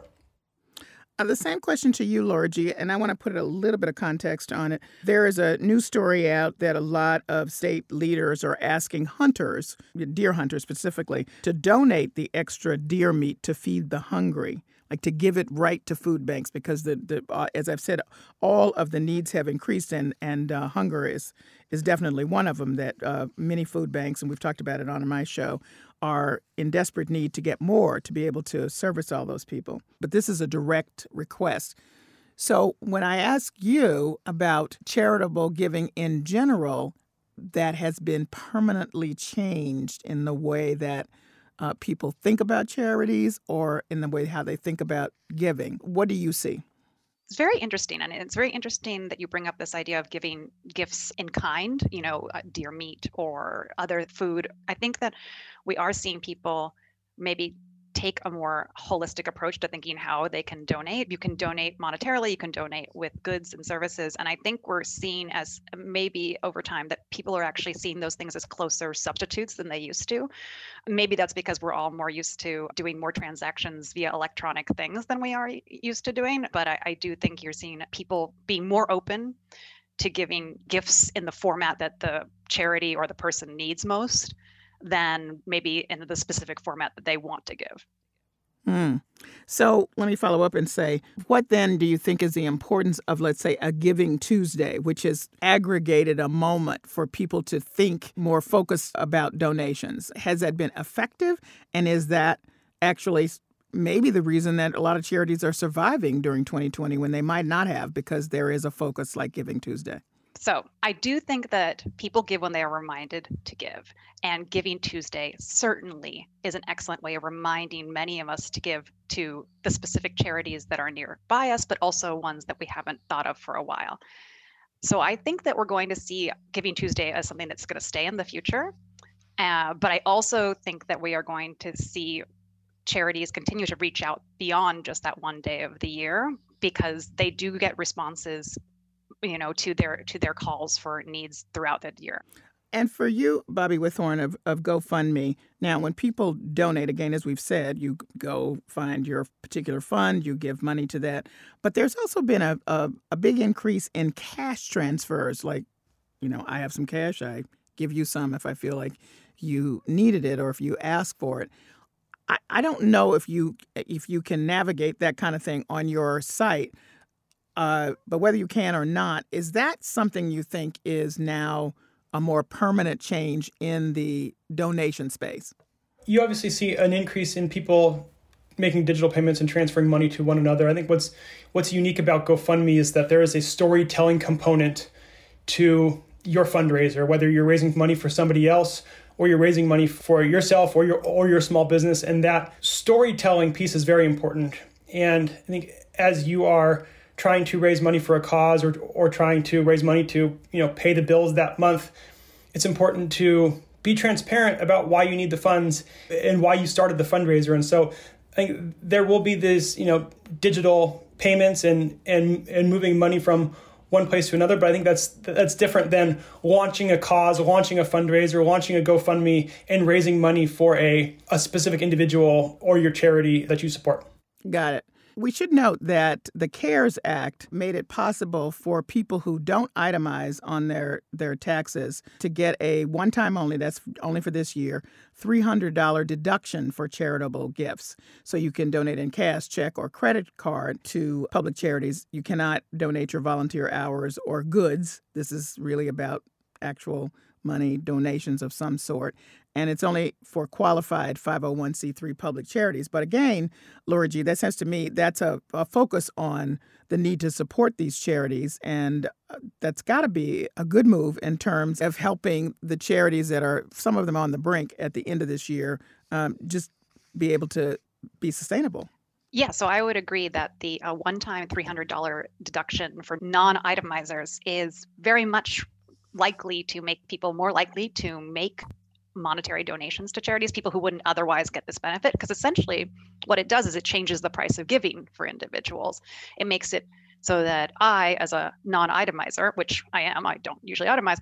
The same question to you, Laura G., and I want to put a little bit of context on it. There is a news story out that a lot of state leaders are asking hunters, deer hunters specifically, to donate the extra deer meat to feed the hungry, like to give it right to food banks, because as I've said, all of the needs have increased, and hunger is definitely one of them. That many food banks, and we've talked about it on my show, are in desperate need to get more to be able to service all those people. But this is a direct request. So when I ask you about charitable giving in general, that has been permanently changed in the way that people think about charities or in the way how they think about giving. What do you see?
It's very interesting. And it's very interesting that you bring up this idea of giving gifts in kind, deer meat or other food. I think that we are seeing people maybe take a more holistic approach to thinking how they can donate. You can donate monetarily, you can donate with goods and services. And I think we're seeing as maybe over time that people are actually seeing those things as closer substitutes than they used to. Maybe that's because we're all more used to doing more transactions via electronic things than we are used to doing. But I do think you're seeing people being more open to giving gifts in the format that the charity or the person needs most than maybe in the specific format that they want to give.
So let me follow up and say, what then do you think is the importance of, let's say, a Giving Tuesday, which has aggregated a moment for people to think more focused about donations? Has that been effective? And is that actually maybe the reason that a lot of charities are surviving during 2020 when they might not have, because there is a focus like Giving Tuesday?
So I do think that people give when they are reminded to give. And Giving Tuesday certainly is an excellent way of reminding many of us to give to the specific charities that are nearby us, but also ones that we haven't thought of for a while. So I think that we're going to see Giving Tuesday as something that's going to stay in the future. But I also think that we are going to see charities continue to reach out beyond just that one day of the year, because they do get responses to their calls for needs throughout the year.
And for you, Bobby Whithorn of GoFundMe, now when people donate, again, as we've said, you go find your particular fund, you give money to that. But there's also been a big increase in cash transfers. Like, I have some cash, I give you some if I feel like you needed it or if you ask for it. I don't know if you can navigate that kind of thing on your site. But whether you can or not, is that something you think is now a more permanent change in the donation space?
You obviously see an increase in people making digital payments and transferring money to one another. I think what's unique about GoFundMe is that there is a storytelling component to your fundraiser, whether you're raising money for somebody else or you're raising money for yourself or your small business. And that storytelling piece is very important. And I think as you are trying to raise money for a cause or trying to raise money to pay the bills that month, it's important to be transparent about why you need the funds and why you started the fundraiser. And so I think there will be this digital payments and moving money from one place to another, but I think that's different than launching a cause, launching a fundraiser, launching a GoFundMe, and raising money for a specific individual or your charity that you support.
Got it. We should note that the CARES Act made it possible for people who don't itemize on their taxes to get a one-time only, that's only for this year, $300 deduction for charitable gifts. So you can donate in cash, check, or credit card to public charities. You cannot donate your volunteer hours or goods. This is really about actual money, donations of some sort. And it's only for qualified 501c3 public charities. But again, Laura G., that says to me that's a focus on the need to support these charities. And that's got to be a good move in terms of helping the charities that are, some of them on the brink at the end of this year, just be able to be sustainable.
Yeah, so I would agree that the one-time $300 deduction for non-itemizers is very much likely to make people more likely to make monetary donations to charities, people who wouldn't otherwise get this benefit, because essentially what it does is it changes the price of giving for individuals. It makes it so that I, as a non-itemizer, which I am, I don't usually itemize,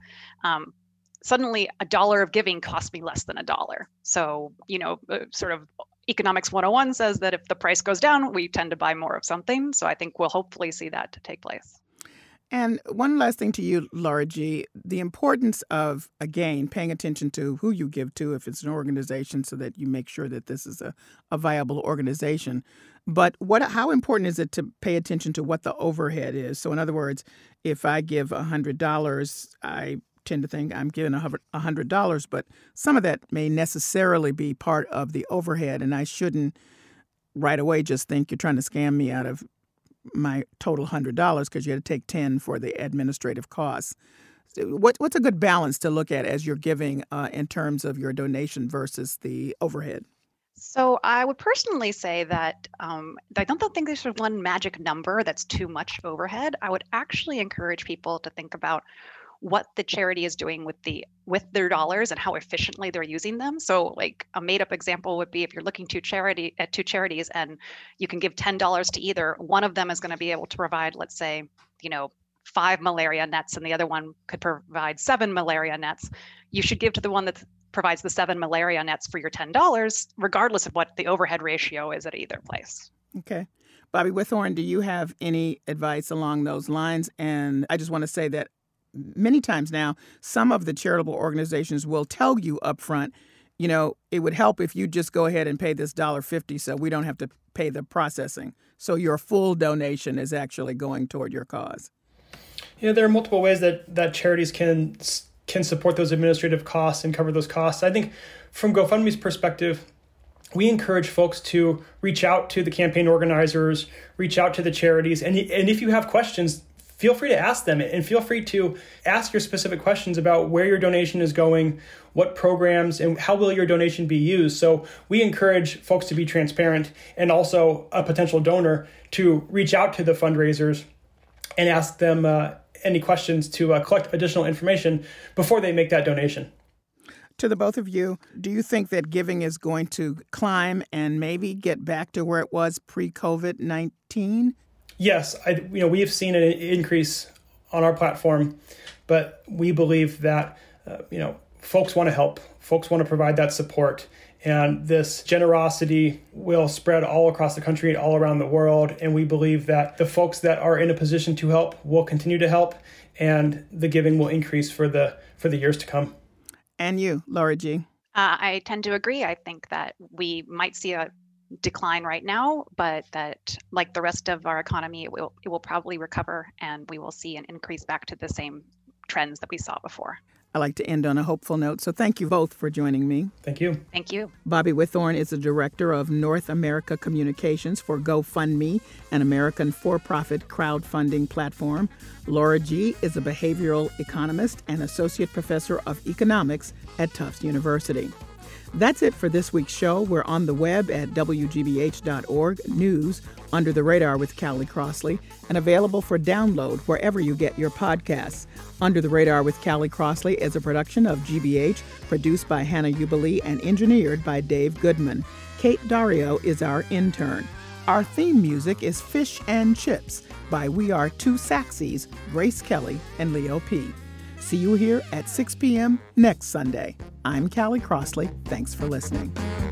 suddenly $1 of giving costs me less than $1. So, sort of Economics 101 says that if the price goes down, we tend to buy more of something. So I think we'll hopefully see that take place.
And one last thing to you, Laura G., the importance of, again, paying attention to who you give to, if it's an organization, so that you make sure that this is a viable organization. But how important is it to pay attention to what the overhead is? So in other words, if I give $100, I tend to think I'm giving $100, but some of that may necessarily be part of the overhead, and I shouldn't right away just think you're trying to scam me out of my total $100 because you had to take 10 for the administrative costs. What's a good balance to look at as you're giving in terms of your donation versus the overhead?
So I would personally say that I don't think there's one magic number that's too much overhead. I would actually encourage people to think about what the charity is doing with their dollars and how efficiently they're using them. So like a made up example would be if you're looking to two charities and you can give $10 to either, one of them is going to be able to provide, let's say, 5 malaria nets and the other one could provide 7 malaria nets. You should give to the one that provides the 7 malaria nets for your $10, regardless of what the overhead ratio is at either place.
Okay. Bobby Withorn, do you have any advice along those lines? And I just want to say that many times now, some of the charitable organizations will tell you up front, it would help if you just go ahead and pay this $1.50 so we don't have to pay the processing. So your full donation is actually going toward your cause.
There are multiple ways that charities can support those administrative costs and cover those costs. I think from GoFundMe's perspective, we encourage folks to reach out to the campaign organizers, reach out to the charities, and if you have questions, feel free to ask them and feel free to ask your specific questions about where your donation is going, what programs, and how will your donation be used. So we encourage folks to be transparent and also a potential donor to reach out to the fundraisers and ask them any questions to collect additional information before they make that donation.
To the both of you, do you think that giving is going to climb and maybe get back to where it was pre-COVID-19?
Yes, we have seen an increase on our platform, but we believe that folks want to help, folks want to provide that support, and this generosity will spread all across the country and all around the world. And we believe that the folks that are in a position to help will continue to help, and the giving will increase for the years to come.
And you, Laura G.
I tend to agree. I think that we might see a decline right now, but that like the rest of our economy, it will probably recover and we will see an increase back to the same trends that we saw before.
I like to end on a hopeful note, so thank you both for joining me.
Thank you.
Thank you.
Bobby Withorn is the director of North America Communications for GoFundMe, an American for-profit crowdfunding platform. Laura G. is a behavioral economist and associate professor of economics at Tufts University. That's it for this week's show. We're on the web at WGBH.org, news, Under the Radar with Callie Crossley, and available for download wherever you get your podcasts. Under the Radar with Callie Crossley is a production of GBH, produced by Hannah Jubilee and engineered by Dave Goodman. Kate Dario is our intern. Our theme music is Fish and Chips by We Are Two Saxies, Grace Kelly and Leo P. See you here at 6 p.m. next Sunday. I'm Callie Crossley. Thanks for listening.